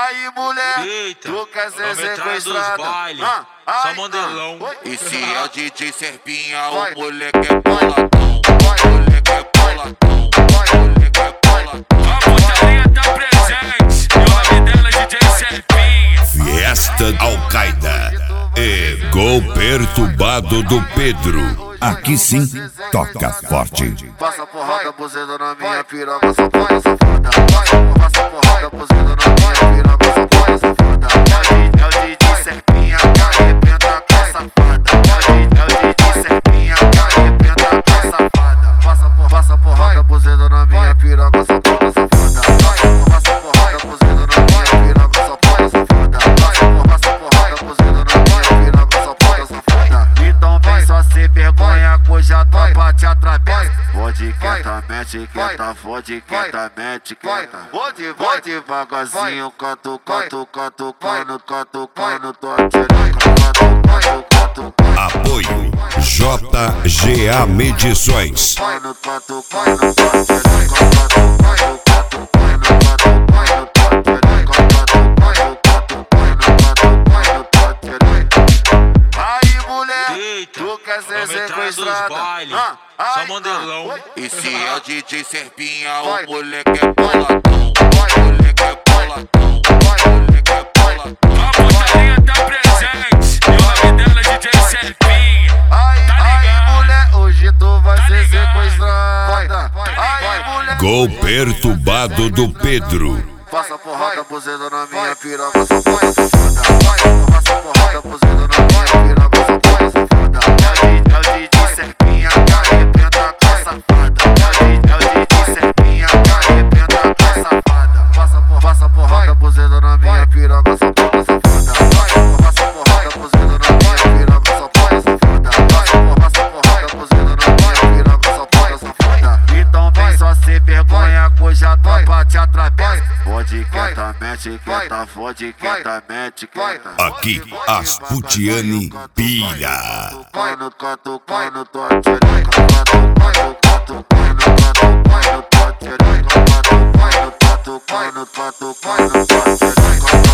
Aí, mulher, Eita, tu quer ser sequestrada? Só mandelão. E se é o DJ Serpinha, o moleque é boladão. O moleque é boladão. O moleque é boladão. A putaria tá presente. E o nome dela é DJ Serpinha. Fiesta Al-Qaeda e Gol Perturbado do Pedro. Aqui sim, toca forte. Passa porrada, buzeta na minha piroca, só põe essa foda. Passa porrada, buzeta na minha piroca, só põe essa foda. É o DJ Serpinha que arrebenta com essa fada. É o DJ Serpinha que arrebenta com essa fada. Passa porrada, buzeta na minha piroca, só põe essa foda. Passa porrada, buzeta na minha piroca, só põe essa foda. Passa porrada, buzeta na minha piroca, só põe essa foda. Então vem só sem vergonha, cuja tropa te atravessa. Fode quietamente, quieta, fode quietamente, quieta. Vou devagarzinho, catucando, tô atirando, catucando. Apoio JGA Medições. Tu quer ser sequestrada? Só mandelão. E se é o DJ Serpinha, o moleque é boladão. O moleque é boladão. O moleque é boladão. A putaria tá presente. E o nome dela é DJ Serpinha. Aí, mulher, hoje tu vai ser sequestrada. Aí, mulher. Gol Perturbado do Pedro. Passa porrada, buzeta na minha piroca, só põe essa foda. Passa porrada, buzeta na minha piroca, só põe essa foda. É o DJ Serpinha que arrebenta com essa fada. É o DJ Serpinha que arrebenta com essa fada. Passa porrada, buzeta na minha piroca, só põe essa foda. Passa porrada, buzeta na minha piroca, só põe essa foda. Passa porrada, buzeta na minha piroca, só põe essa foda. Então vem só sem vergonha, cuja tropa te atravessa. Fode quietamente, quieta, fode quietamente, quieta. Aqui, Asputiane pira. Catucando, tô atirando, catucando, tô atirando.